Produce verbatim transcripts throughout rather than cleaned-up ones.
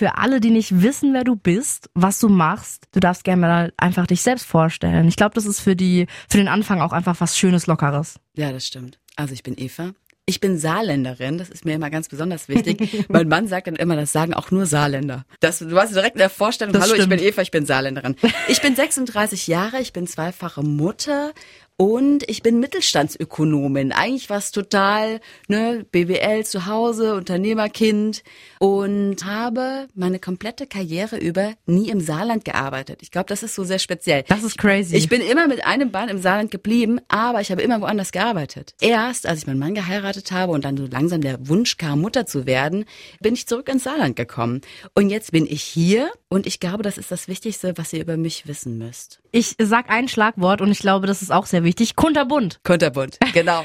für alle, die nicht wissen, wer du bist, was du machst, du darfst gerne mal einfach dich selbst vorstellen. Ich glaube, das ist für die für den Anfang auch einfach was Schönes, Lockeres. Ja, das stimmt. Also ich bin Eva. Ich bin Saarländerin, das ist mir immer ganz besonders wichtig. Mein Mann sagt dann immer, das sagen auch nur Saarländer. Das, du hast direkt in der Vorstellung, Das hallo, stimmt. ich bin Eva, ich bin Saarländerin. Ich bin sechsunddreißig Jahre, ich bin zweifache Mutter und ich bin Mittelstandsökonomin. Eigentlich was total, ne, B W L zu Hause, Unternehmerkind und habe meine komplette Karriere über nie im Saarland gearbeitet. Ich glaube, das ist so sehr speziell. Das ist crazy. Ich bin immer mit einem Bein im Saarland geblieben, aber ich habe immer woanders gearbeitet. Erst, als ich meinen Mann geheiratet habe und dann so langsam der Wunsch kam, Mutter zu werden, bin ich zurück ins Saarland gekommen. Und jetzt bin ich hier und ich glaube, das ist das Wichtigste, was ihr über mich wissen müsst. Ich sag ein Schlagwort und ich glaube, das ist auch sehr wichtig. Kunterbunt. Kunterbunt, genau.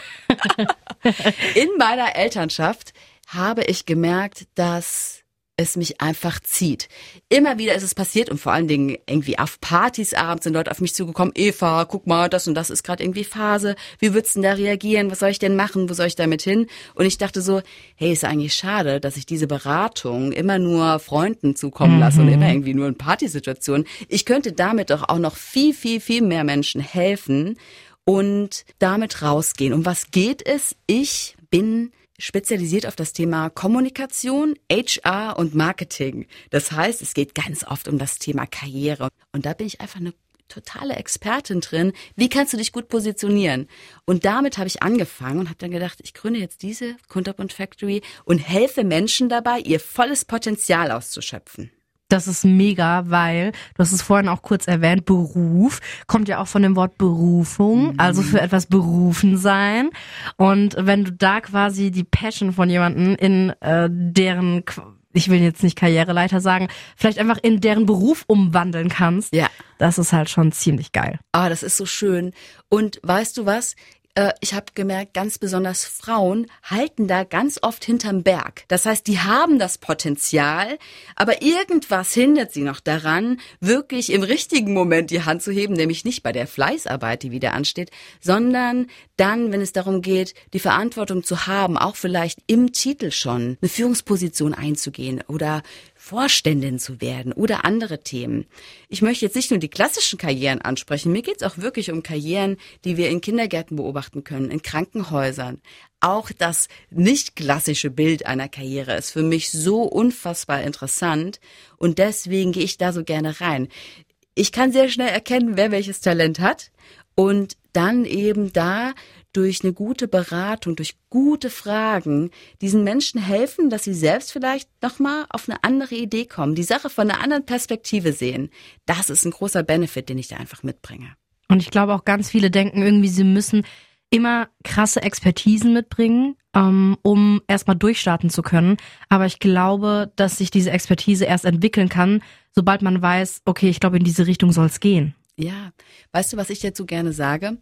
In meiner Elternschaft habe ich gemerkt, dass es mich einfach zieht. Immer wieder ist es passiert und vor allen Dingen irgendwie auf Partys abends sind Leute auf mich zugekommen. Eva, guck mal, das und das ist gerade irgendwie Phase. Wie würdest du denn da reagieren? Was soll ich denn machen? Wo soll ich damit hin? Und ich dachte so, hey, ist eigentlich schade, dass ich diese Beratung immer nur Freunden zukommen lasse Mhm. und immer irgendwie nur in Partysituationen. Ich könnte damit doch auch noch viel, viel, viel mehr Menschen helfen und damit rausgehen. Um was geht es? Ich bin spezialisiert auf das Thema Kommunikation, H R und Marketing. Das heißt, es geht ganz oft um das Thema Karriere. Und da bin ich einfach eine totale Expertin drin. Wie kannst du dich gut positionieren? Und damit habe ich angefangen und habe dann gedacht, ich gründe jetzt diese Kunterbunt Factory und helfe Menschen dabei, ihr volles Potenzial auszuschöpfen. Das ist mega, weil, du hast es vorhin auch kurz erwähnt, Beruf kommt ja auch von dem Wort Berufung, Mhm. also für etwas berufen sein. Und wenn du da quasi die Passion von jemandem in äh, deren, ich will jetzt nicht Karriereleiter sagen, vielleicht einfach in deren Beruf umwandeln kannst, Ja. das ist halt schon ziemlich geil. Ah, das ist so schön. Und weißt du was? Äh, Ich habe gemerkt, ganz besonders Frauen halten da ganz oft hinterm Berg. Das heißt, die haben das Potenzial, aber irgendwas hindert sie noch daran, wirklich im richtigen Moment die Hand zu heben, nämlich nicht bei der Fleißarbeit, die wieder ansteht, sondern dann, wenn es darum geht, die Verantwortung zu haben, auch vielleicht im Titel schon eine Führungsposition einzugehen oder Vorständin zu werden oder andere Themen. Ich möchte jetzt nicht nur die klassischen Karrieren ansprechen, mir geht es auch wirklich um Karrieren, die wir in Kindergärten beobachten können, in Krankenhäusern. Auch das nicht klassische Bild einer Karriere ist für mich so unfassbar interessant und deswegen gehe ich da so gerne rein. Ich kann sehr schnell erkennen, wer welches Talent hat und dann eben da durch eine gute Beratung, durch gute Fragen diesen Menschen helfen, dass sie selbst vielleicht nochmal auf eine andere Idee kommen, die Sache von einer anderen Perspektive sehen. Das ist ein großer Benefit, den ich da einfach mitbringe. Und ich glaube auch ganz viele denken irgendwie, sie müssen immer krasse Expertisen mitbringen, ähm, um erstmal durchstarten zu können. Aber ich glaube, dass sich diese Expertise erst entwickeln kann, sobald man weiß, okay, ich glaube, in diese Richtung soll es gehen. Ja, weißt du, was ich dazu gerne sage?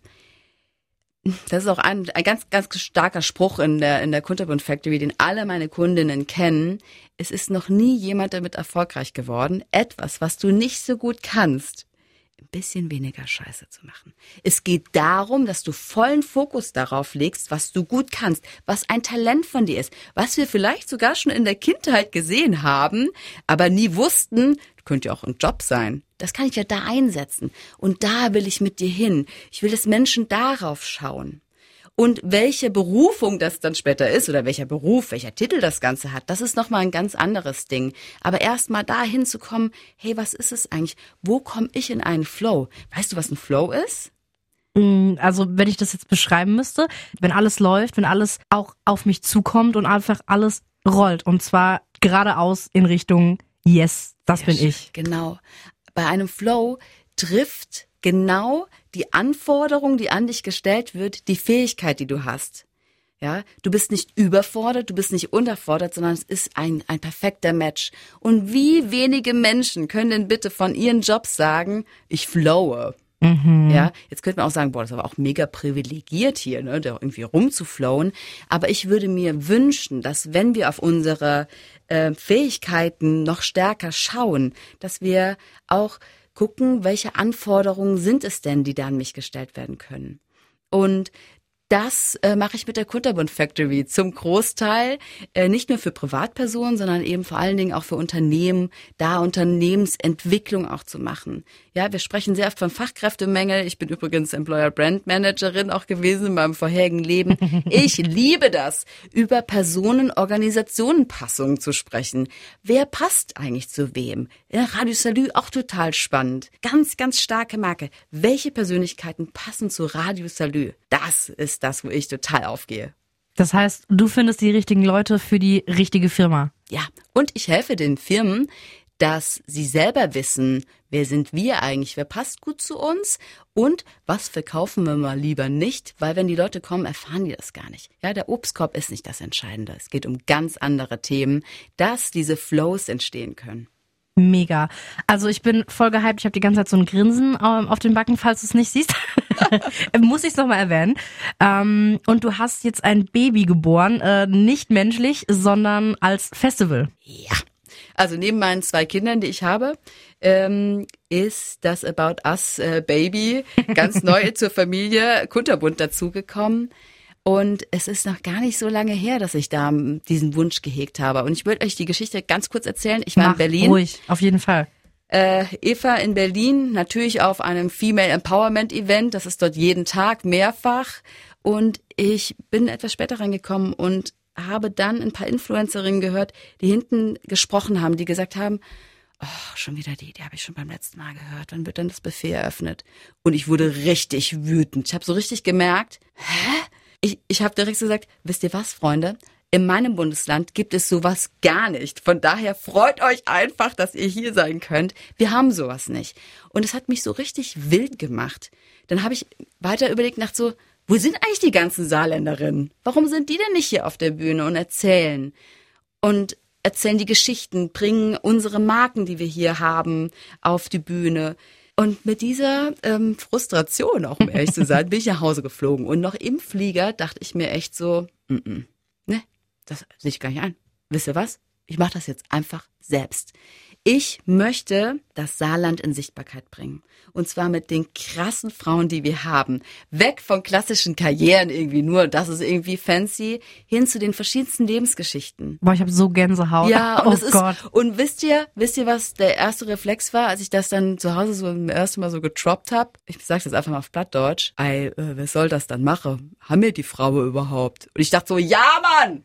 Das ist auch ein, ein ganz, ganz starker Spruch in der, in der Kunterbunt Factory, den alle meine Kundinnen kennen. Es ist noch nie jemand damit erfolgreich geworden, etwas, was du nicht so gut kannst, ein bisschen weniger Scheiße zu machen. Es geht darum, dass du vollen Fokus darauf legst, was du gut kannst, was ein Talent von dir ist, was wir vielleicht sogar schon in der Kindheit gesehen haben, aber nie wussten, könnte ja auch ein Job sein. Das kann ich ja da einsetzen. Und da will ich mit dir hin. Ich will, dass Menschen darauf schauen. Und welche Berufung das dann später ist oder welcher Beruf, welcher Titel das Ganze hat, das ist nochmal ein ganz anderes Ding. Aber erst mal dahin zu kommen, hey, was ist es eigentlich? Wo komme ich in einen Flow? Weißt du, was ein Flow ist? Also wenn ich das jetzt beschreiben müsste, wenn alles läuft, wenn alles auch auf mich zukommt und einfach alles rollt und zwar geradeaus in Richtung Yes, das Ja, bin ich. Genau. Bei einem Flow trifft genau die Anforderung, die an dich gestellt wird, die Fähigkeit, die du hast. Ja, du bist nicht überfordert, du bist nicht unterfordert, sondern es ist ein, ein perfekter Match. Und wie wenige Menschen können denn bitte von ihren Jobs sagen, ich flowe? Mhm. Ja, jetzt könnte man auch sagen, boah, das ist aber auch mega privilegiert hier, ne, da irgendwie rumzuflowen. Aber ich würde mir wünschen, dass wenn wir auf unsere äh, Fähigkeiten noch stärker schauen, dass wir auch gucken, welche Anforderungen sind es denn, die da an mich gestellt werden können. Und Das äh, mache ich mit der Kunterbund Factory zum Großteil, äh, nicht nur für Privatpersonen, sondern eben vor allen Dingen auch für Unternehmen, da Unternehmensentwicklung auch zu machen. Ja, wir sprechen sehr oft von Fachkräftemangel. Ich bin übrigens Employer Brand Managerin auch gewesen in meinem vorherigen Leben. Ich liebe das, über Personen-Organisationen-Passungen zu sprechen. Wer passt eigentlich zu wem? Ja, Radio Salü auch total spannend. Ganz, ganz starke Marke. Welche Persönlichkeiten passen zu Radio Salü? Das ist das, wo ich total aufgehe. Das heißt, du findest die richtigen Leute für die richtige Firma. Ja, und ich helfe den Firmen, dass sie selber wissen, wer sind wir eigentlich, wer passt gut zu uns und was verkaufen wir mal lieber nicht, weil wenn die Leute kommen, erfahren die das gar nicht. Ja, der Obstkorb ist nicht das Entscheidende. Es geht um ganz andere Themen, dass diese Flows entstehen können. Mega. Also ich bin voll gehypt. Ich habe die ganze Zeit so ein Grinsen ähm, auf den Backen, falls du es nicht siehst. Muss ich es nochmal erwähnen. Ähm, und du hast jetzt ein Baby geboren, äh, nicht menschlich, sondern als Festival. Ja. Also neben meinen zwei Kindern, die ich habe, ähm, ist das About Us äh, Baby ganz neu zur Familie Kunterbund dazugekommen. Und es ist noch gar nicht so lange her, dass ich da diesen Wunsch gehegt habe. Und ich würde euch die Geschichte ganz kurz erzählen. Ich war Mach in Berlin. Ruhig, auf jeden Fall. Äh, Eva in Berlin, natürlich auf einem Female Empowerment Event. Das ist dort jeden Tag mehrfach. Und ich bin etwas später reingekommen und habe dann ein paar Influencerinnen gehört, die hinten gesprochen haben, die gesagt haben, oh, schon wieder die, die habe ich schon beim letzten Mal gehört. Wann wird denn das Buffet eröffnet? Und ich wurde richtig wütend. Ich habe so richtig gemerkt, hä? Ich, ich habe direkt so gesagt, wisst ihr was, Freunde? In meinem Bundesland gibt es sowas gar nicht. Von daher freut euch einfach, dass ihr hier sein könnt. Wir haben sowas nicht. Und es hat mich so richtig wild gemacht. Dann habe ich weiter überlegt, nach so, wo sind eigentlich die ganzen Saarländerinnen? Warum sind die denn nicht hier auf der Bühne und erzählen? Und erzählen die Geschichten, bringen unsere Marken, die wir hier haben, auf die Bühne. Und mit dieser ähm, Frustration, auch um ehrlich zu sein, bin ich nach Hause geflogen. Und noch im Flieger dachte ich mir echt so, mm -mm, ne, das sehe ich gar nicht ein. Wisst ihr was? Ich mache das jetzt einfach selbst. Ich möchte das Saarland in Sichtbarkeit bringen. Und zwar mit den krassen Frauen, die wir haben. Weg von klassischen Karrieren irgendwie nur, das ist irgendwie fancy, hin zu den verschiedensten Lebensgeschichten. Boah, ich habe so Gänsehaut. Ja, und oh das ist, Gott. und wisst ihr, wisst ihr, was der erste Reflex war, als ich das dann zu Hause so im ersten Mal so getroppt habe? Ich sag's jetzt einfach mal auf Plattdeutsch. Ey, äh, wer soll das dann machen? Haben wir die Frau überhaupt? Und ich dachte so, ja, Mann!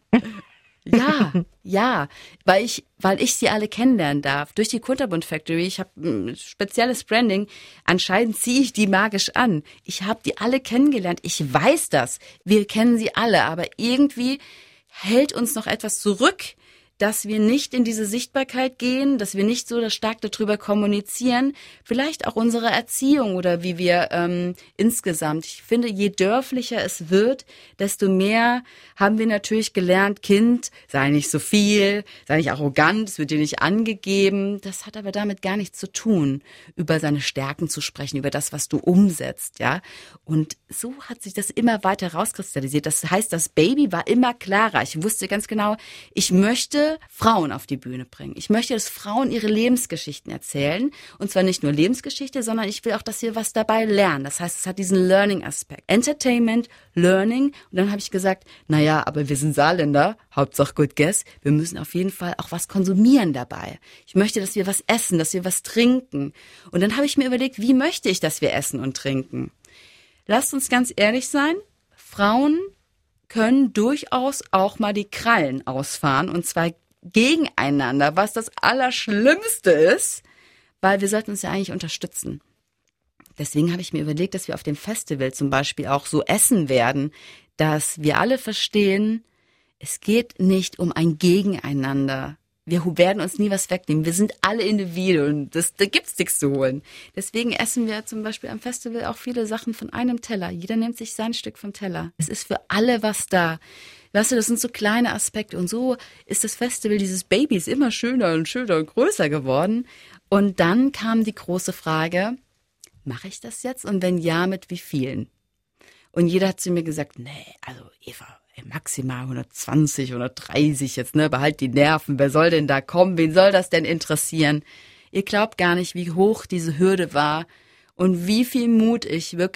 Ja, ja, weil ich, weil ich sie alle kennenlernen darf. Durch die Kunterbund Factory, ich habe ein spezielles Branding, anscheinend ziehe ich die magisch an. Ich habe die alle kennengelernt, ich weiß das. Wir kennen sie alle, aber irgendwie hält uns noch etwas zurück, dass wir nicht in diese Sichtbarkeit gehen, dass wir nicht so stark darüber kommunizieren, vielleicht auch unsere Erziehung oder wie wir ähm, insgesamt. Ich finde, je dörflicher es wird, desto mehr haben wir natürlich gelernt, Kind, sei nicht so viel, sei nicht arrogant, es wird dir nicht angegeben. Das hat aber damit gar nichts zu tun, über seine Stärken zu sprechen, über das, was du umsetzt, ja. Und so hat sich das immer weiter rauskristallisiert. Das heißt, das Baby war immer klarer. Ich wusste ganz genau, ich möchte Frauen auf die Bühne bringen. Ich möchte, dass Frauen ihre Lebensgeschichten erzählen. Und zwar nicht nur Lebensgeschichte, sondern ich will auch, dass wir was dabei lernen. Das heißt, es hat diesen Learning-Aspekt. Entertainment, Learning. Und dann habe ich gesagt, naja, aber wir sind Saarländer, Hauptsache good guess. Wir müssen auf jeden Fall auch was konsumieren dabei. Ich möchte, dass wir was essen, dass wir was trinken. Und dann habe ich mir überlegt, wie möchte ich, dass wir essen und trinken? Lasst uns ganz ehrlich sein. Frauen können durchaus auch mal die Krallen ausfahren, und zwar gegeneinander, was das Allerschlimmste ist, weil wir sollten uns ja eigentlich unterstützen. Deswegen habe ich mir überlegt, dass wir auf dem Festival zum Beispiel auch so essen werden, dass wir alle verstehen, es geht nicht um ein Gegeneinander. Wir werden uns nie was wegnehmen. Wir sind alle Individuen. Das, da gibt's nichts zu holen. Deswegen essen wir zum Beispiel am Festival auch viele Sachen von einem Teller. Jeder nimmt sich sein Stück vom Teller. Es ist für alle was da. Weißt du, das sind so kleine Aspekte. Und so ist das Festival dieses Babys immer schöner und schöner und größer geworden. Und dann kam die große Frage, mache ich das jetzt? Und wenn ja, mit wie vielen? Und jeder hat zu mir gesagt, nee, also Eva, maximal hundertzwanzig, hundertdreißig jetzt, ne, behalt die Nerven. Wer soll denn da kommen? Wen soll das denn interessieren? Ihr glaubt gar nicht, wie hoch diese Hürde war und wie viel Mut ich wirklich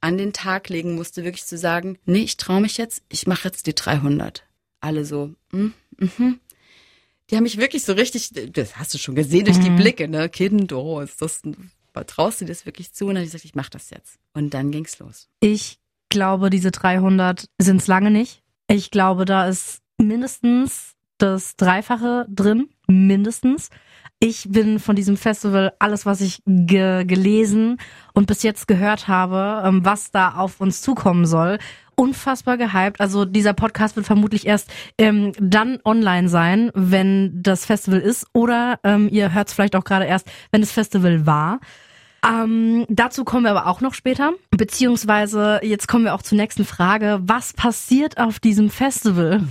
an den Tag legen musste, wirklich zu sagen, nee, ich traue mich jetzt, ich mache jetzt die dreihundert. Alle so, mm, mhm. Die haben mich wirklich so richtig, das hast du schon gesehen durch die Blicke, ne? Kind, oh, ist das, traust du dir das wirklich zu? Und dann habe ich gesagt, ich mache das jetzt. Und dann ging's los. Ich glaube, diese dreihundert sind's lange nicht. Ich glaube, da ist mindestens das Dreifache drin, mindestens. Ich bin von diesem Festival, alles, was ich ge- gelesen und bis jetzt gehört habe, ähm, was da auf uns zukommen soll, unfassbar gehypt. Also dieser Podcast wird vermutlich erst ähm, dann online sein, wenn das Festival ist. Oder ähm, ihr hört es vielleicht auch gerade erst, wenn das Festival war. Ähm, dazu kommen wir aber auch noch später. Beziehungsweise, jetzt kommen wir auch zur nächsten Frage. Was passiert auf diesem Festival?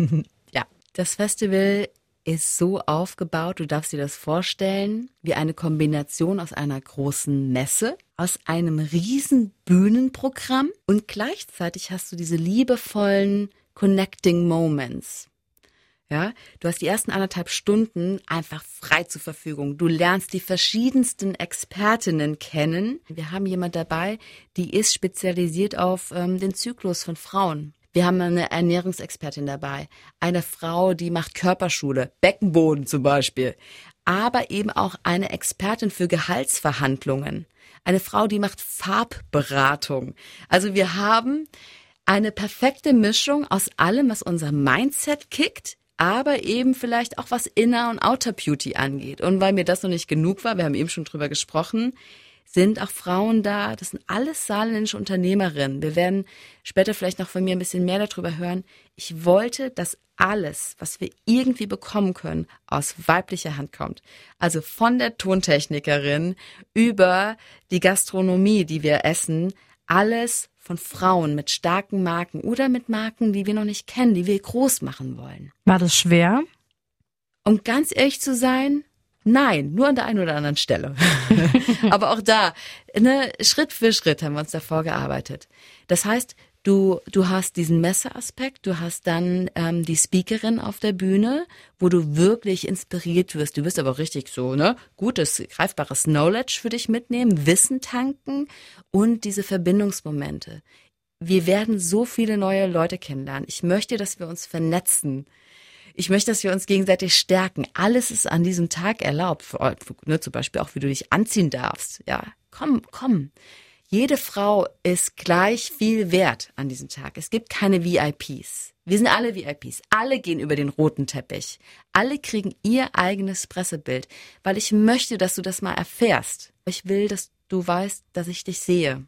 Ja, das Festival ist so aufgebaut, du darfst dir das vorstellen, wie eine Kombination aus einer großen Messe, aus einem riesen Bühnenprogramm und gleichzeitig hast du diese liebevollen Connecting Moments. Ja, du hast die ersten anderthalb Stunden einfach frei zur Verfügung. Du lernst die verschiedensten Expertinnen kennen. Wir haben jemand dabei, die ist spezialisiert auf ähm, den Zyklus von Frauen. Wir haben eine Ernährungsexpertin dabei, eine Frau, die macht Körperschule, Beckenboden zum Beispiel, aber eben auch eine Expertin für Gehaltsverhandlungen, eine Frau, die macht Farbberatung. Also wir haben eine perfekte Mischung aus allem, was unser Mindset kickt, aber eben vielleicht auch was Inner- und Outer Beauty angeht. Und weil mir das noch nicht genug war, wir haben eben schon drüber gesprochen, sind auch Frauen da, das sind alles saarländische Unternehmerinnen. Wir werden später vielleicht noch von mir ein bisschen mehr darüber hören. Ich wollte, dass alles, was wir irgendwie bekommen können, aus weiblicher Hand kommt. Also von der Tontechnikerin über die Gastronomie, die wir essen, alles von Frauen mit starken Marken oder mit Marken, die wir noch nicht kennen, die wir groß machen wollen. War das schwer? Um ganz ehrlich zu sein, nein, nur an der einen oder anderen Stelle. Aber auch da, ne, Schritt für Schritt haben wir uns davor gearbeitet. Das heißt, du du hast diesen Messeaspekt, du hast dann ähm, die Speakerin auf der Bühne, wo du wirklich inspiriert wirst. Du wirst aber auch richtig so, ne, gutes, greifbares Knowledge für dich mitnehmen, Wissen tanken und diese Verbindungsmomente. Wir werden so viele neue Leute kennenlernen. Ich möchte, dass wir uns vernetzen. Ich möchte, dass wir uns gegenseitig stärken. Alles ist an diesem Tag erlaubt. Für, ne, zum Beispiel auch, wie du dich anziehen darfst. Ja, komm, komm. Jede Frau ist gleich viel wert an diesem Tag. Es gibt keine V I Ps. Wir sind alle V I Ps. Alle gehen über den roten Teppich. Alle kriegen ihr eigenes Pressebild, weil ich möchte, dass du das mal erfährst. Ich will, dass du weißt, dass ich dich sehe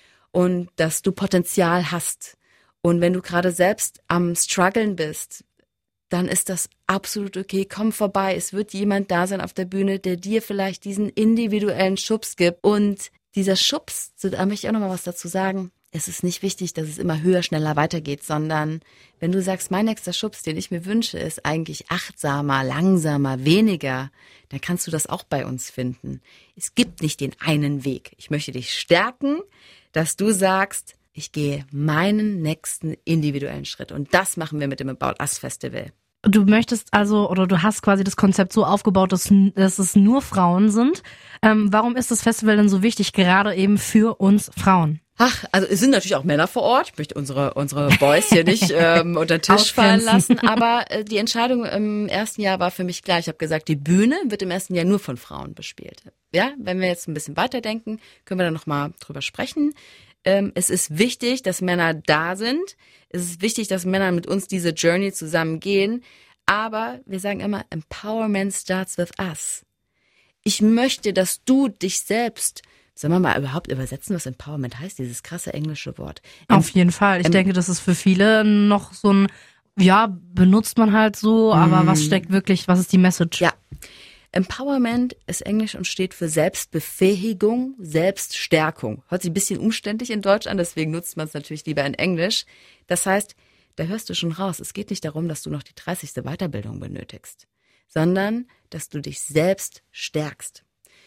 und dass du Potenzial hast. Und wenn du gerade selbst am Struggeln bist, dann ist das absolut okay. Komm vorbei. Es wird jemand da sein auf der Bühne, der dir vielleicht diesen individuellen Schubs gibt. Und dieser Schubs, da möchte ich auch noch mal was dazu sagen. Es ist nicht wichtig, dass es immer höher, schneller weitergeht, sondern wenn du sagst, mein nächster Schubs, den ich mir wünsche, ist eigentlich achtsamer, langsamer, weniger, dann kannst du das auch bei uns finden. Es gibt nicht den einen Weg. Ich möchte dich stärken, dass du sagst, ich gehe meinen nächsten individuellen Schritt. Und das machen wir mit dem About Us Festival. Du möchtest also, oder du hast quasi das Konzept so aufgebaut, dass, dass es nur Frauen sind. Ähm, warum ist das Festival denn so wichtig, gerade eben für uns Frauen? Ach, also es sind natürlich auch Männer vor Ort. Ich möchte unsere unsere Boys hier nicht ähm, unter den Tisch fallen lassen. Aber äh, die Entscheidung im ersten Jahr war für mich klar. Ich habe gesagt, die Bühne wird im ersten Jahr nur von Frauen bespielt. Ja, wenn wir jetzt ein bisschen weiterdenken, können wir da noch mal drüber sprechen. Ähm, es ist wichtig, dass Männer da sind. Es ist wichtig, dass Männer mit uns diese Journey zusammen gehen. Aber wir sagen immer, Empowerment starts with us. Ich möchte, dass du dich selbst, sollen wir mal überhaupt übersetzen, was Empowerment heißt, dieses krasse englische Wort? Auf jeden Fall. Ich ähm, denke, das ist für viele noch so ein, ja, benutzt man halt so, aber mm. was steckt wirklich, was ist die Message? Ja. Empowerment ist Englisch und steht für Selbstbefähigung, Selbststärkung. Hört sich ein bisschen umständlich in Deutsch an, deswegen nutzt man es natürlich lieber in Englisch. Das heißt, da hörst du schon raus, es geht nicht darum, dass du noch die dreißigste Weiterbildung benötigst, sondern dass du dich selbst stärkst.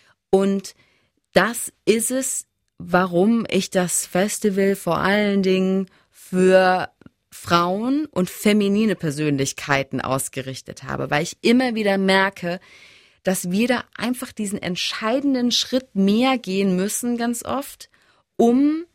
Und das ist es, warum ich das Festival vor allen Dingen für Frauen und feminine Persönlichkeiten ausgerichtet habe, weil ich immer wieder merke, dass wir da einfach diesen entscheidenden Schritt mehr gehen müssen, ganz oft, um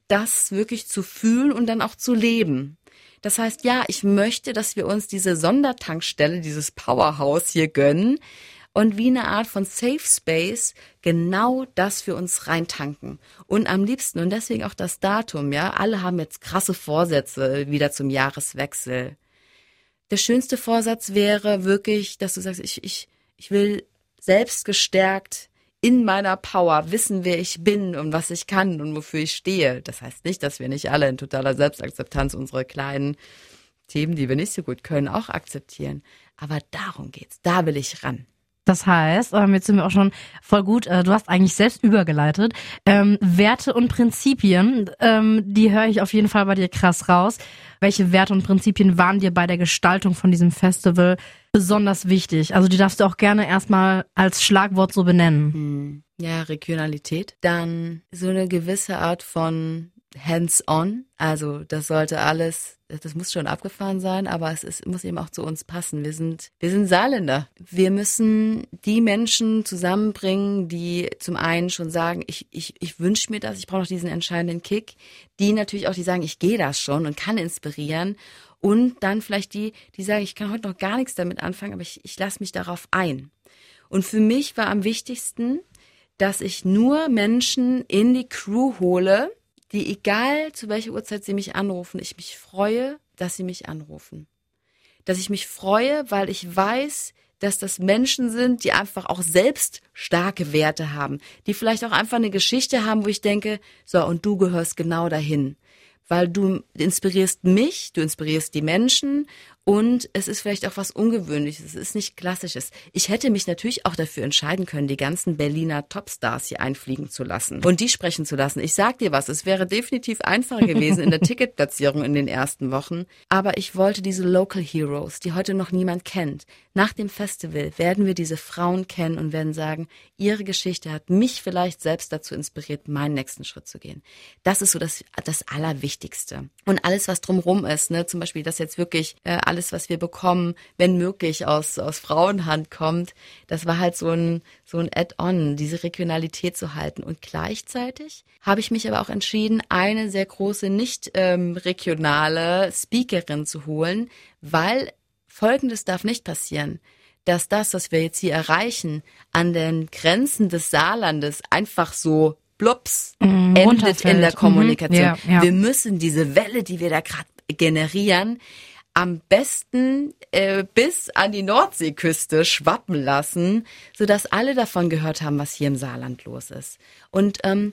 das wirklich zu fühlen und dann auch zu leben. Das heißt, ja, ich möchte, dass wir uns diese Sondertankstelle, dieses Powerhouse hier gönnen und wie eine Art von Safe Space genau das für uns reintanken. Und am liebsten, und deswegen auch das Datum, ja, alle haben jetzt krasse Vorsätze wieder zum Jahreswechsel. Der schönste Vorsatz wäre wirklich, dass du sagst, ich, ich, ich will selbst gestärkt in meiner Power wissen, wer ich bin und was ich kann und wofür ich stehe. Das heißt nicht, dass wir nicht alle in totaler Selbstakzeptanz unsere kleinen Themen, die wir nicht so gut können, auch akzeptieren. Aber darum geht's. Da will ich ran. Das heißt, ähm, jetzt sind wir auch schon voll gut, äh, du hast eigentlich selbst übergeleitet. Ähm, Werte und Prinzipien, ähm, die höre ich auf jeden Fall bei dir krass raus. Welche Werte und Prinzipien waren dir bei der Gestaltung von diesem Festival besonders wichtig? Also die darfst du auch gerne erstmal als Schlagwort so benennen. Hm. Ja, Regionalität. Dann so eine gewisse Art von hands-on. Also das sollte alles, das muss schon abgefahren sein, aber es ist, muss eben auch zu uns passen. Wir sind, wir sind Saarländer. Wir müssen die Menschen zusammenbringen, die zum einen schon sagen, ich, ich, ich wünsche mir das, ich brauche noch diesen entscheidenden Kick. Die natürlich auch, die sagen, ich gehe das schon und kann inspirieren. Und dann vielleicht die, die sagen, ich kann heute noch gar nichts damit anfangen, aber ich, ich lasse mich darauf ein. Und für mich war am wichtigsten, dass ich nur Menschen in die Crew hole, die, egal zu welcher Uhrzeit sie mich anrufen, ich mich freue, dass sie mich anrufen. Dass ich mich freue, weil ich weiß, dass das Menschen sind, die einfach auch selbst starke Werte haben, die vielleicht auch einfach eine Geschichte haben, wo ich denke, so, und du gehörst genau dahin. Weil du inspirierst mich, du inspirierst die Menschen und es ist vielleicht auch was Ungewöhnliches, es ist nicht Klassisches. Ich hätte mich natürlich auch dafür entscheiden können, die ganzen Berliner Topstars hier einfliegen zu lassen und die sprechen zu lassen. Ich sag dir was, es wäre definitiv einfacher gewesen in der Ticketplatzierung in den ersten Wochen, aber ich wollte diese Local Heroes, die heute noch niemand kennt. Nach dem Festival werden wir diese Frauen kennen und werden sagen, ihre Geschichte hat mich vielleicht selbst dazu inspiriert, meinen nächsten Schritt zu gehen. Das ist so das, das Allerwichtigste. Und alles, was drumherum ist, ne, zum Beispiel, dass jetzt wirklich äh, alles, was wir bekommen, wenn möglich aus aus Frauenhand kommt, das war halt so ein so ein Add-on, diese Regionalität zu halten. Und gleichzeitig habe ich mich aber auch entschieden, eine sehr große nicht ähm, regionale Speakerin zu holen, weil Folgendes darf nicht passieren, dass das, was wir jetzt hier erreichen, an den Grenzen des Saarlandes einfach so blups mm, endet in der Kommunikation. Mhm, ja, ja. Wir müssen diese Welle, die wir da gerade generieren, am besten äh, bis an die Nordseeküste schwappen lassen, sodass alle davon gehört haben, was hier im Saarland los ist. Und ähm,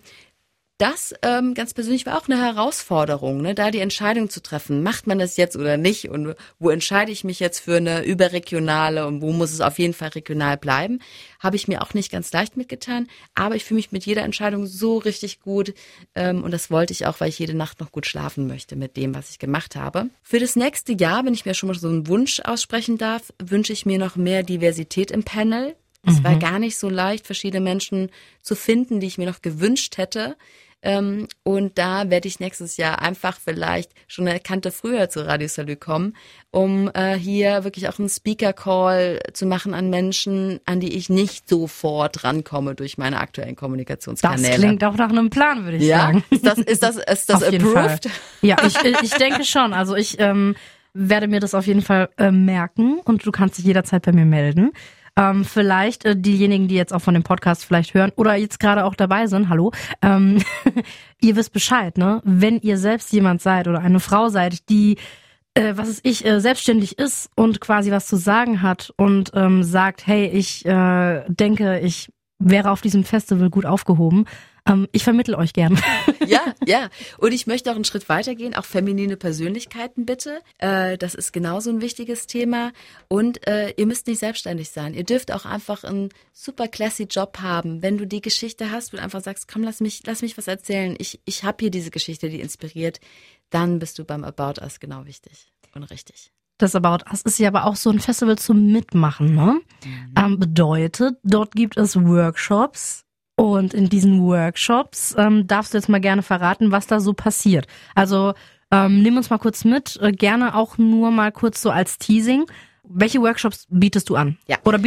das ähm, ganz persönlich war auch eine Herausforderung, ne, da die Entscheidung zu treffen, macht man das jetzt oder nicht und wo entscheide ich mich jetzt für eine überregionale und wo muss es auf jeden Fall regional bleiben, habe ich mir auch nicht ganz leicht mitgetan, aber ich fühle mich mit jeder Entscheidung so richtig gut ähm, und das wollte ich auch, weil ich jede Nacht noch gut schlafen möchte mit dem, was ich gemacht habe. Für das nächste Jahr, wenn ich mir schon mal so einen Wunsch aussprechen darf, wünsche ich mir noch mehr Diversität im Panel. Es mhm. war gar nicht so leicht, verschiedene Menschen zu finden, die ich mir noch gewünscht hätte. Ähm, und da werde ich nächstes Jahr einfach vielleicht schon eine Kante früher zu Radio Salü kommen, um äh, hier wirklich auch einen Speaker-Call zu machen an Menschen, an die ich nicht sofort rankomme durch meine aktuellen Kommunikationskanäle. Das klingt auch nach einem Plan, würde ich ja? sagen. Ist das, ist das, ist das auf jeden approved? Fall. Ja, ich, ich denke schon. Also ich ähm, werde mir das auf jeden Fall äh, merken und du kannst dich jederzeit bei mir melden. Ähm, vielleicht äh, diejenigen, die jetzt auch von dem Podcast vielleicht hören oder jetzt gerade auch dabei sind, hallo, ähm, ihr wisst Bescheid, ne? Wenn ihr selbst jemand seid oder eine Frau seid, die, äh, was ist ich, äh, selbstständig ist und quasi was zu sagen hat und ähm, sagt, hey, ich äh, denke, ich wäre auf diesem Festival gut aufgehoben, ähm, ich vermittle euch gern. Ja, ja. Und ich möchte auch einen Schritt weitergehen, auch feminine Persönlichkeiten bitte. Äh, das ist genauso ein wichtiges Thema. Und äh, ihr müsst nicht selbstständig sein. Ihr dürft auch einfach einen super classy Job haben. Wenn du die Geschichte hast und einfach sagst, komm, lass mich, lass mich was erzählen. Ich, ich habe hier diese Geschichte, die inspiriert. Dann bist du beim About Us genau wichtig und richtig. Das About Us ist ja aber auch so ein Festival zum Mitmachen, ne? Mhm. Ähm, bedeutet, dort gibt es Workshops. Und in diesen Workshops ähm, darfst du jetzt mal gerne verraten, was da so passiert. Also ähm, nimm uns mal kurz mit, äh, gerne auch nur mal kurz so als Teasing. Welche Workshops bietest du an? Ja. Oder bietet das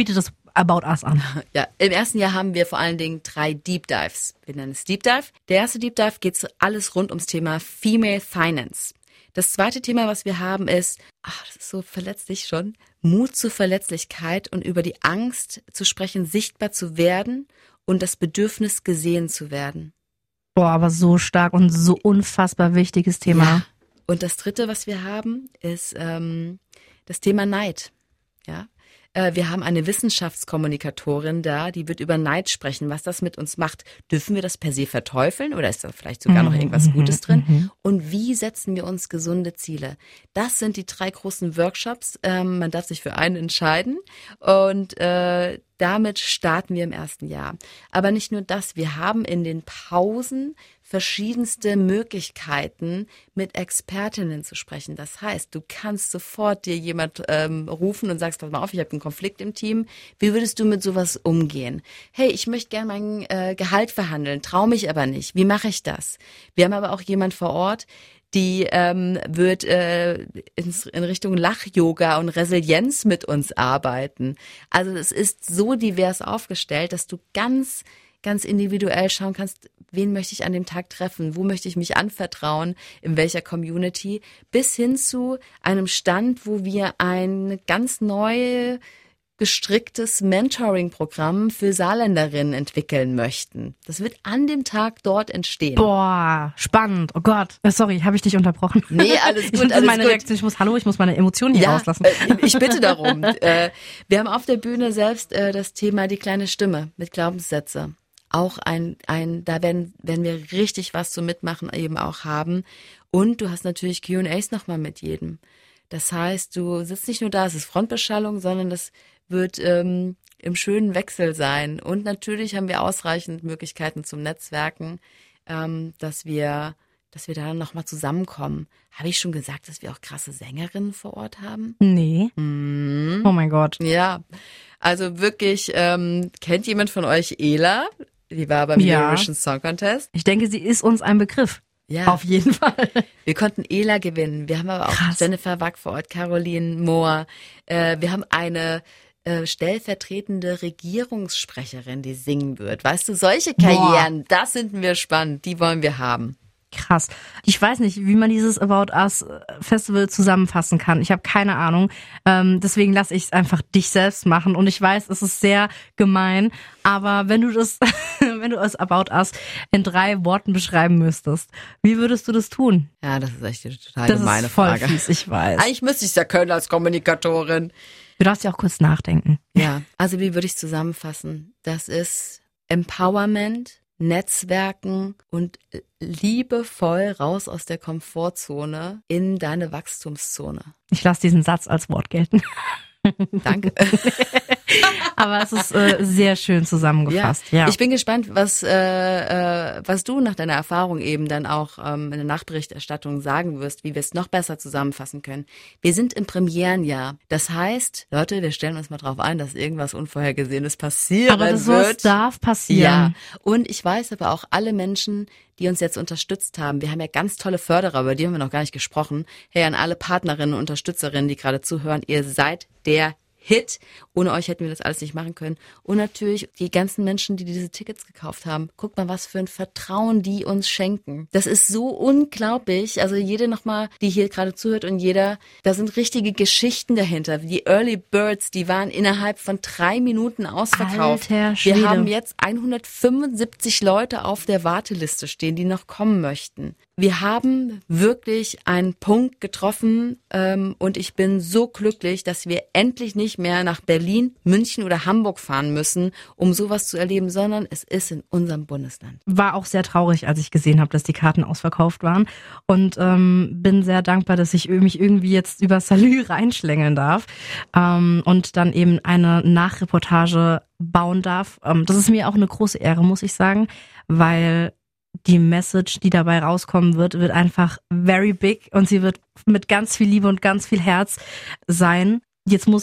About Us an. Ja, im ersten Jahr haben wir vor allen Dingen drei Deep Dives. Wir nennen es Deep Dive. Der erste Deep Dive geht so alles rund ums Thema Female Finance. Das zweite Thema, was wir haben, ist, ach, das ist so verletzlich schon, Mut zur Verletzlichkeit und über die Angst zu sprechen, sichtbar zu werden und das Bedürfnis, gesehen zu werden. Boah, aber so stark und so unfassbar wichtiges Thema. Ja. Und das dritte, was wir haben, ist ähm, das Thema Neid. Ja. Wir haben eine Wissenschaftskommunikatorin da, die wird über Neid sprechen, was das mit uns macht. Dürfen wir das per se verteufeln oder ist da vielleicht sogar noch irgendwas Gutes drin? Und wie setzen wir uns gesunde Ziele? Das sind die drei großen Workshops. Ähm, man darf sich für einen entscheiden und äh, damit starten wir im ersten Jahr. Aber nicht nur das, wir haben in den Pausen verschiedenste Möglichkeiten, mit Expertinnen zu sprechen. Das heißt, du kannst sofort dir jemand ähm, rufen und sagst, pass mal auf, ich habe einen Konflikt im Team. Wie würdest du mit sowas umgehen? Hey, ich möchte gerne mein äh, Gehalt verhandeln, traue mich aber nicht. Wie mache ich das? Wir haben aber auch jemand vor Ort, die ähm, wird äh, ins, in Richtung Lach-Yoga und Resilienz mit uns arbeiten. Also es ist so divers aufgestellt, dass du ganz, ganz individuell schauen kannst, wen möchte ich an dem Tag treffen, wo möchte ich mich anvertrauen, in welcher Community, bis hin zu einem Stand, wo wir ein ganz neu gestricktes Mentoring-Programm für Saarländerinnen entwickeln möchten. Das wird an dem Tag dort entstehen. Boah, spannend. Oh Gott. Sorry, habe ich dich unterbrochen? Nee, alles gut. Ich, alles meine gut. Reaktion, ich muss, hallo, ich muss meine Emotionen hier ja, rauslassen. Äh, ich bitte darum. äh, wir haben auf der Bühne selbst äh, das Thema die kleine Stimme mit Glaubenssätze. Auch ein, ein, da werden, werden wir richtig was zum Mitmachen eben auch haben. Und du hast natürlich Q und A's nochmal mit jedem. Das heißt, du sitzt nicht nur da, es ist Frontbeschallung, sondern das wird ähm, im schönen Wechsel sein. Und natürlich haben wir ausreichend Möglichkeiten zum Netzwerken, ähm, dass wir, dass wir da nochmal zusammenkommen. Habe ich schon gesagt, dass wir auch krasse Sängerinnen vor Ort haben? Nee. Mhm. Oh mein Gott. Ja, also wirklich, ähm, kennt jemand von euch Ela? Die war beim Ja. Eurovision Song Contest. Ich denke, sie ist uns ein Begriff. Ja. Auf jeden Fall. Wir konnten Ela gewinnen. Wir haben aber auch Krass. Jennifer Wack vor Ort, Caroline Mohr. Äh, wir haben eine äh, stellvertretende Regierungssprecherin, die singen wird. Weißt du, solche Karrieren, Boah. Das finden wir spannend. Die wollen wir haben. Krass. Ich weiß nicht, wie man dieses About Us Festival zusammenfassen kann. Ich habe keine Ahnung. Ähm, deswegen lasse ich es einfach dich selbst machen. Und ich weiß, es ist sehr gemein. Aber wenn du das, wenn du das About Us in drei Worten beschreiben müsstest, wie würdest du das tun? Ja, das ist echt eine total das gemeine ist voll Frage. Fies, ich weiß. Eigentlich müsste ich es ja können als Kommunikatorin. Du darfst ja auch kurz nachdenken. Ja, also wie würde ich es zusammenfassen? Das ist Empowerment, Netzwerken und liebevoll raus aus der Komfortzone in deine Wachstumszone. Ich lasse diesen Satz als Wort gelten. Danke. Aber es ist äh, sehr schön zusammengefasst. Ja. Ja. Ich bin gespannt, was äh, äh, was du nach deiner Erfahrung eben dann auch ähm, in der Nachberichterstattung sagen wirst, wie wir es noch besser zusammenfassen können. Wir sind im Premierenjahr. Das heißt, Leute, wir stellen uns mal drauf ein, dass irgendwas Unvorhergesehenes passieren aber das wird. sowas darf passieren. Ja. Und ich weiß aber auch alle Menschen, die uns jetzt unterstützt haben. Wir haben ja ganz tolle Förderer, über die haben wir noch gar nicht gesprochen. Hey, an alle Partnerinnen und Unterstützerinnen, die gerade zuhören, ihr seid der Hit. Ohne euch hätten wir das alles nicht machen können. Und natürlich die ganzen Menschen, die diese Tickets gekauft haben. Guckt mal, was für ein Vertrauen die uns schenken. Das ist so unglaublich. Also jede nochmal, die hier gerade zuhört und jeder, da sind richtige Geschichten dahinter. Die Early Birds, die waren innerhalb von drei Minuten ausverkauft. Alter Schwede. Wir haben jetzt hundertfünfundsiebzig Leute auf der Warteliste stehen, die noch kommen möchten. Wir haben wirklich einen Punkt getroffen ähm, und ich bin so glücklich, dass wir endlich nicht mehr nach Berlin, München oder Hamburg fahren müssen, um sowas zu erleben, sondern es ist in unserem Bundesland. War auch sehr traurig, als ich gesehen habe, dass die Karten ausverkauft waren und ähm, bin sehr dankbar, dass ich mich irgendwie jetzt über Salü reinschlängeln darf ähm, und dann eben eine Nachreportage bauen darf. Ähm, das ist mir auch eine große Ehre, muss ich sagen, weil die Message, die dabei rauskommen wird, wird einfach very big und sie wird mit ganz viel Liebe und ganz viel Herz sein. Jetzt muss ich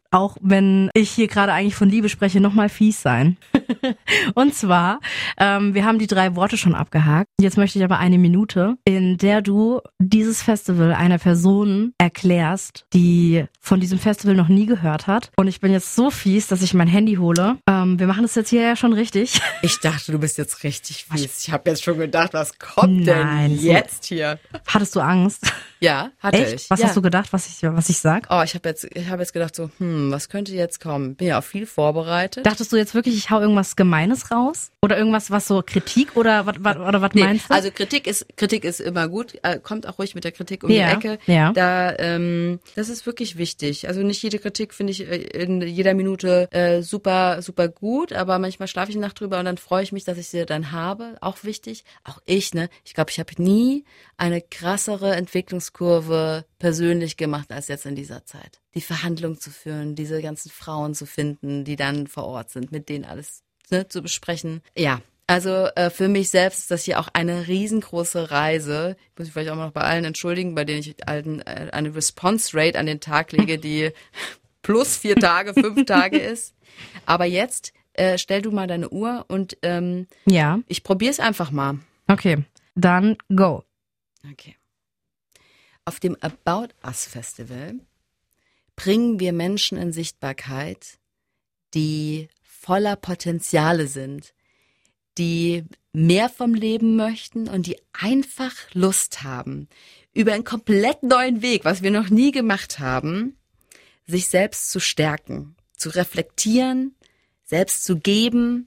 auch wenn ich hier gerade eigentlich von Liebe spreche, nochmal fies sein. Und zwar, ähm, wir haben die drei Worte schon abgehakt. Jetzt möchte ich aber eine Minute, in der du dieses Festival einer Person erklärst, die von diesem Festival noch nie gehört hat. Und ich bin jetzt so fies, dass ich mein Handy hole. Ähm, wir machen das jetzt hier ja schon richtig. Ich dachte, du bist jetzt richtig fies. Ich habe jetzt schon gedacht, was kommt Nein, denn jetzt hier? Hattest du Angst? Ja, hatte Echt? ich. Was ja. hast du gedacht, was ich, was ich sag? Oh, ich habe jetzt, ich habe jetzt gedacht so, hm, was könnte jetzt kommen? Bin ja auch viel vorbereitet. Dachtest du jetzt wirklich, ich hau irgendwas Gemeines raus? Oder irgendwas, was so Kritik oder was, oder was nee, meinst du? Also Kritik ist, Kritik ist immer gut. Äh, kommt auch ruhig mit der Kritik um ja, die Ecke. Ja. Da, ähm, das ist wirklich wichtig. Also nicht jede Kritik finde ich in jeder Minute äh, super, super gut, aber manchmal schlafe ich eine Nacht drüber und dann freue ich mich, dass ich sie dann habe. Auch wichtig. Auch ich, ne? Ich glaube, ich habe nie eine krassere Entwicklungskurve persönlich gemacht als jetzt in dieser Zeit. Die Verhandlung zu führen, diese ganzen Frauen zu finden, die dann vor Ort sind, mit denen alles ne, zu besprechen. Ja, also äh, für mich selbst ist das hier auch eine riesengroße Reise. Ich muss mich vielleicht auch noch bei allen entschuldigen, bei denen ich alten, äh, eine Response Rate an den Tag lege, die plus vier Tage, fünf Tage ist. Aber jetzt äh, stell du mal deine Uhr und ähm, ja. ich probiere es einfach mal. Okay, dann go. Okay. Auf dem About Us Festival bringen wir Menschen in Sichtbarkeit, die voller Potenziale sind, die mehr vom Leben möchten und die einfach Lust haben, über einen komplett neuen Weg, was wir noch nie gemacht haben, sich selbst zu stärken, zu reflektieren, selbst zu geben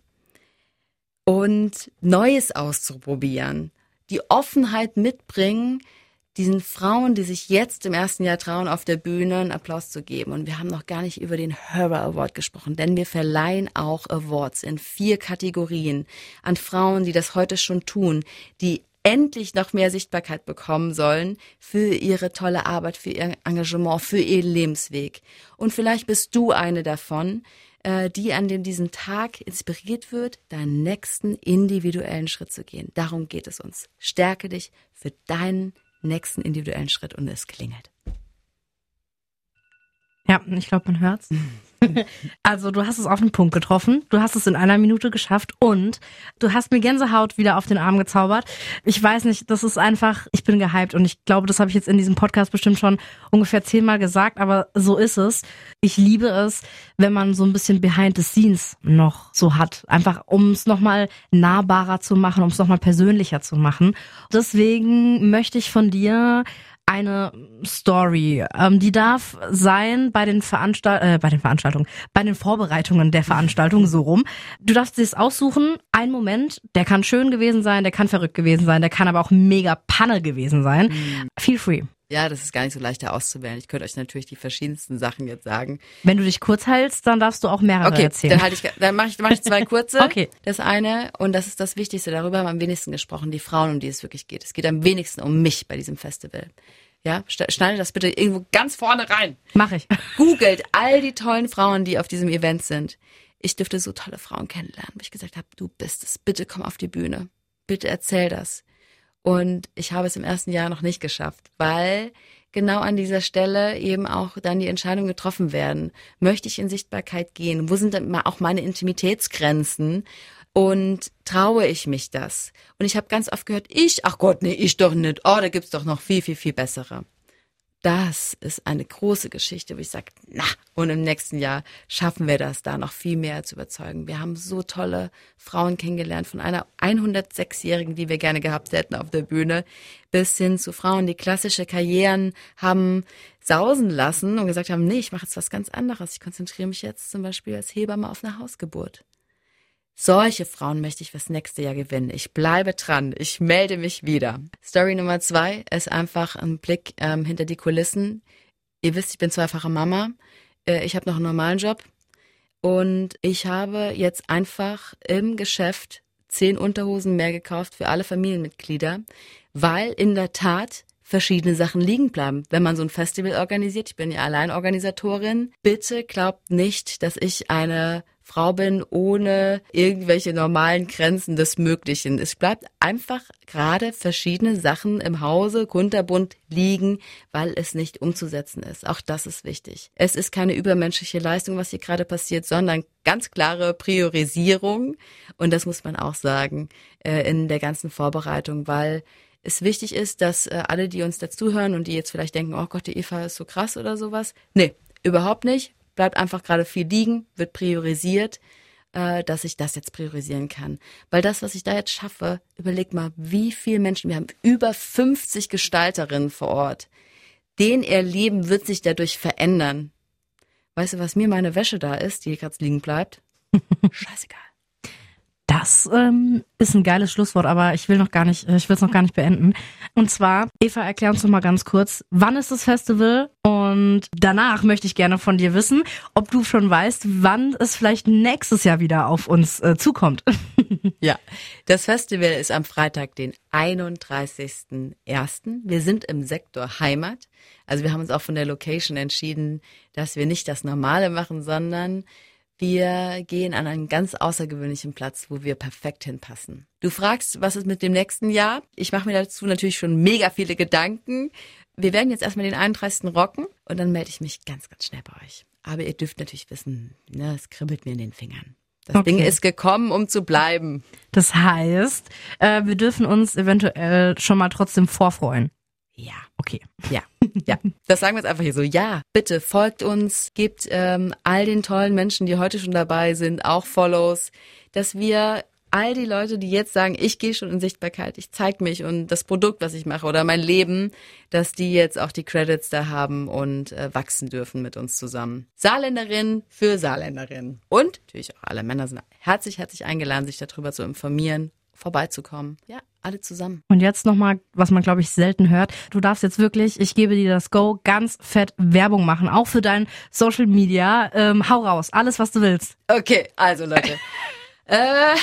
und Neues auszuprobieren, die Offenheit mitbringen, diesen Frauen, die sich jetzt im ersten Jahr trauen, auf der Bühne einen Applaus zu geben. Und wir haben noch gar nicht über den Hera Award gesprochen, denn wir verleihen auch Awards in vier Kategorien an Frauen, die das heute schon tun, die endlich noch mehr Sichtbarkeit bekommen sollen für ihre tolle Arbeit, für ihr Engagement, für ihren Lebensweg. Und vielleicht bist du eine davon, die an dem diesen Tag inspiriert wird, deinen nächsten individuellen Schritt zu gehen. Darum geht es uns. Stärke dich für deinen nächsten individuellen Schritt und es klingelt. Ja, ich glaube, man hört's. Also du hast es auf den Punkt getroffen, du hast es in einer Minute geschafft und du hast mir Gänsehaut wieder auf den Arm gezaubert. Ich weiß nicht, das ist einfach, ich bin gehypt und ich glaube, das habe ich jetzt in diesem Podcast bestimmt schon ungefähr zehnmal gesagt, aber so ist es. Ich liebe es, wenn man so ein bisschen Behind the Scenes noch so hat, einfach um es nochmal nahbarer zu machen, um es nochmal persönlicher zu machen. Deswegen möchte ich von dir eine Story, ähm, die darf sein bei den Veranstalt äh, bei den Veranstaltungen, bei den Vorbereitungen der Veranstaltung so rum. Du darfst dir es aussuchen, ein Moment, der kann schön gewesen sein, der kann verrückt gewesen sein, der kann aber auch mega Panne gewesen sein. Mhm. Feel free. Ja, das ist gar nicht so leicht, da auszuwählen. Ich könnte euch natürlich die verschiedensten Sachen jetzt sagen. Wenn du dich kurz hältst, dann darfst du auch mehrere okay, erzählen. Dann, halt ich, dann mache ich, mach ich zwei kurze. Okay. Das eine, und das ist das Wichtigste, darüber haben wir am wenigsten gesprochen, die Frauen, um die es wirklich geht. Es geht am wenigsten um mich bei diesem Festival. Ja, schneide das bitte irgendwo ganz vorne rein. Mach ich. Googelt all die tollen Frauen, die auf diesem Event sind. Ich dürfte so tolle Frauen kennenlernen, wo ich gesagt habe, du bist es, bitte komm auf die Bühne. Bitte erzähl das. Und ich habe es im ersten Jahr noch nicht geschafft, weil genau an dieser Stelle eben auch dann die Entscheidungen getroffen werden. Möchte ich in Sichtbarkeit gehen? Wo sind dann auch meine Intimitätsgrenzen? Und traue ich mich das? Und ich habe ganz oft gehört, ich, ach Gott, nee, ich doch nicht. Oh, da gibt's doch noch viel, viel, viel bessere. Das ist eine große Geschichte, wo ich sage, na, und im nächsten Jahr schaffen wir das, da noch viel mehr zu überzeugen. Wir haben so tolle Frauen kennengelernt, von einer hundertsechsjährigen, die wir gerne gehabt hätten auf der Bühne, bis hin zu Frauen, die klassische Karrieren haben sausen lassen und gesagt haben, nee, ich mache jetzt was ganz anderes. Ich konzentriere mich jetzt zum Beispiel als Hebamme auf eine Hausgeburt. Solche Frauen möchte ich fürs nächste Jahr gewinnen. Ich bleibe dran. Ich melde mich wieder. Story Nummer zwei ist einfach ein Blick ähm, hinter die Kulissen. Ihr wisst, ich bin zweifache Mama. Äh, ich habe noch einen normalen Job. Und ich habe jetzt einfach im Geschäft zehn Unterhosen mehr gekauft für alle Familienmitglieder, weil in der Tat verschiedene Sachen liegen bleiben. Wenn man so ein Festival organisiert, ich bin ja Alleinorganisatorin, bitte glaubt nicht, dass ich eine Frau bin, ohne irgendwelche normalen Grenzen des Möglichen. Es bleibt einfach gerade verschiedene Sachen im Hause kunterbunt liegen, weil es nicht umzusetzen ist. Auch das ist wichtig. Es ist keine übermenschliche Leistung, was hier gerade passiert, sondern ganz klare Priorisierung. Und das muss man auch sagen in der ganzen Vorbereitung, weil es wichtig ist, dass alle, die uns dazuhören und die jetzt vielleicht denken, oh Gott, die Eva ist so krass oder sowas. Nee, überhaupt nicht. Bleibt einfach gerade viel liegen, wird priorisiert, äh, dass ich das jetzt priorisieren kann. Weil das, was ich da jetzt schaffe, überleg mal, wie viele Menschen, wir haben über fünfzig Gestalterinnen vor Ort, denen ihr Leben wird sich dadurch verändern. Weißt du, was mir meine Wäsche da ist, die gerade liegen bleibt? Scheißegal. Das ähm, ist ein geiles Schlusswort, aber ich will noch gar nicht, ich will es noch gar nicht beenden. Und zwar, Eva, erklär uns noch mal ganz kurz, wann ist das Festival? Und danach möchte ich gerne von dir wissen, ob du schon weißt, wann es vielleicht nächstes Jahr wieder auf uns äh, zukommt. Ja, das Festival ist am Freitag, den einunddreißigsten ersten Wir sind im Sektor Heimat. Also wir haben uns auch von der Location entschieden, dass wir nicht das Normale machen, sondern wir gehen an einen ganz außergewöhnlichen Platz, wo wir perfekt hinpassen. Du fragst, was ist mit dem nächsten Jahr? Ich mache mir dazu natürlich schon mega viele Gedanken. Wir werden jetzt erstmal den einunddreißigsten rocken und dann melde ich mich ganz, ganz schnell bei euch. Aber ihr dürft natürlich wissen, ne, es kribbelt mir in den Fingern. Das okay. Ding ist gekommen, um zu bleiben. Das heißt, äh, wir dürfen uns eventuell schon mal trotzdem vorfreuen. Ja. Okay. Ja, ja. Das sagen wir jetzt einfach hier so. Ja, bitte folgt uns, gebt ähm, all den tollen Menschen, die heute schon dabei sind, auch Follows, dass wir all die Leute, die jetzt sagen, ich gehe schon in Sichtbarkeit, ich zeig mich und das Produkt, was ich mache oder mein Leben, dass die jetzt auch die Credits da haben und äh, wachsen dürfen mit uns zusammen. Saarländerin für Saarländerin. Und natürlich auch alle Männer sind herzlich, herzlich eingeladen, sich darüber zu informieren, vorbeizukommen. Ja, alle zusammen. Und jetzt nochmal, was man, glaube ich, selten hört. Du darfst jetzt wirklich, ich gebe dir das Go, ganz fett Werbung machen, auch für dein Social Media. Ähm, hau raus, alles, was du willst. Okay, also Leute. äh,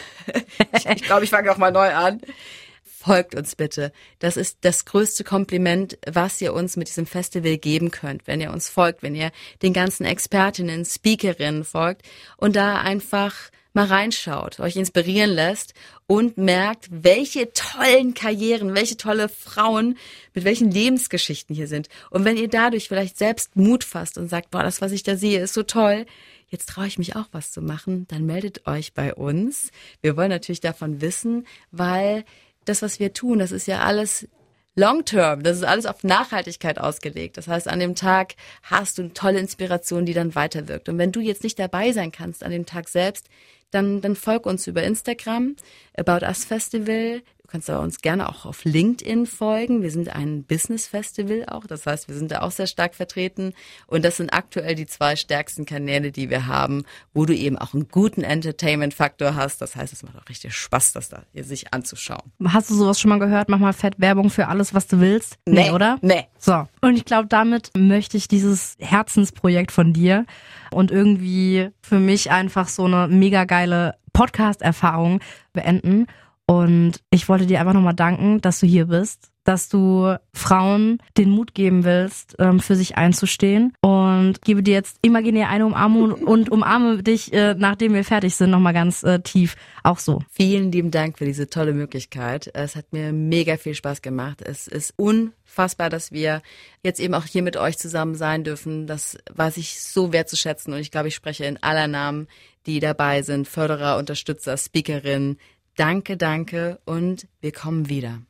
ich glaube, ich, glaub, ich fange auch mal neu an. Folgt uns bitte. Das ist das größte Kompliment, was ihr uns mit diesem Festival geben könnt, wenn ihr uns folgt, wenn ihr den ganzen Expertinnen, Speakerinnen folgt und da einfach mal reinschaut, euch inspirieren lässt und merkt, welche tollen Karrieren, welche tolle Frauen mit welchen Lebensgeschichten hier sind. Und wenn ihr dadurch vielleicht selbst Mut fasst und sagt, boah, das, was ich da sehe, ist so toll, jetzt traue ich mich auch was zu machen, dann meldet euch bei uns. Wir wollen natürlich davon wissen, weil das, was wir tun, das ist ja alles Long-term, das ist alles auf Nachhaltigkeit ausgelegt. Das heißt, an dem Tag hast du eine tolle Inspiration, die dann weiterwirkt. Und wenn du jetzt nicht dabei sein kannst an dem Tag selbst, dann, dann folg uns über Instagram, About Us Festival. Du kannst aber uns gerne auch auf LinkedIn folgen. Wir sind ein Business-Festival auch. Das heißt, wir sind da auch sehr stark vertreten. Und das sind aktuell die zwei stärksten Kanäle, die wir haben, wo du eben auch einen guten Entertainment-Faktor hast. Das heißt, es macht auch richtig Spaß, das da hier sich anzuschauen. Hast du sowas schon mal gehört? Mach mal fett Werbung für alles, was du willst. Nee, nee oder? Nee. So. Und ich glaube, damit möchte ich dieses Herzensprojekt von dir und irgendwie für mich einfach so eine mega geile Podcast-Erfahrung beenden. Und ich wollte dir einfach nochmal danken, dass du hier bist, dass du Frauen den Mut geben willst, für sich einzustehen, und gebe dir jetzt imaginär eine Umarmung und umarme dich, nachdem wir fertig sind, nochmal ganz tief. Auch so. Vielen lieben Dank für diese tolle Möglichkeit. Es hat mir mega viel Spaß gemacht. Es ist unfassbar, dass wir jetzt eben auch hier mit euch zusammen sein dürfen. Das weiß ich so wertzuschätzen, und ich glaube, ich spreche in aller Namen, die dabei sind, Förderer, Unterstützer, Speakerinnen. Danke, danke, und wir kommen wieder.